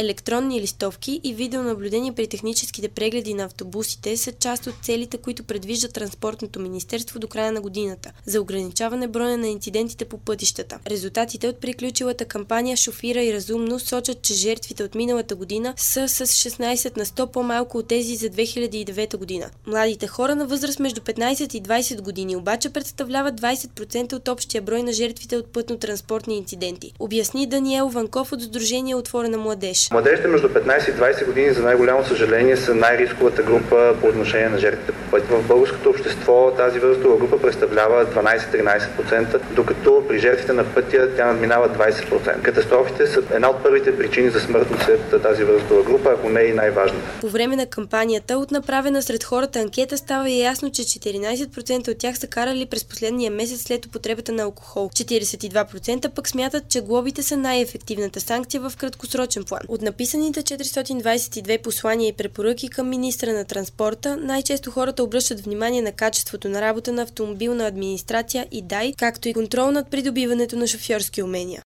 Електронни листовки и видеонаблюдение при техническите прегледи на автобусите са част от целите, които предвижда Транспортното министерство до края на годината за ограничаване броя на инцидентите по пътищата. Резултатите от приключилата кампания "Шофирай разумно" сочат, че жертвите от миналата година са с 16 на 100 по-малко от тези за 2009 година. Младите хора на възраст между 15 и 20 години обаче представляват 20% от общия брой на жертвите от пътно-транспортни инциденти, обясни Даниел Ванков от Сдружение Отворена младеж. Младежите между 15 и 20 години, за най-голямо съжаление, са най-рисковата група по отношение на жертвите по пътя. В българското общество тази възрастова група представлява 12-13%, докато при жертвите на пътя тя надминава 20%. Катастрофите са една от първите причини за смъртност сред тази възрастова група, ако не и най-важната. По време на кампанията от направена сред хората анкета става ясно, че 14% от тях са карали през последния месец след употребата на алкохол. 42% пък смятат, че глобите са най-ефективната санкция в краткосрочен план. От написаните 422 послания и препоръки към министра на транспорта, най-често хората обръщат внимание на качеството на работа на автомобилна администрация и ДАИ, както и контрол над придобиването на шофьорски умения.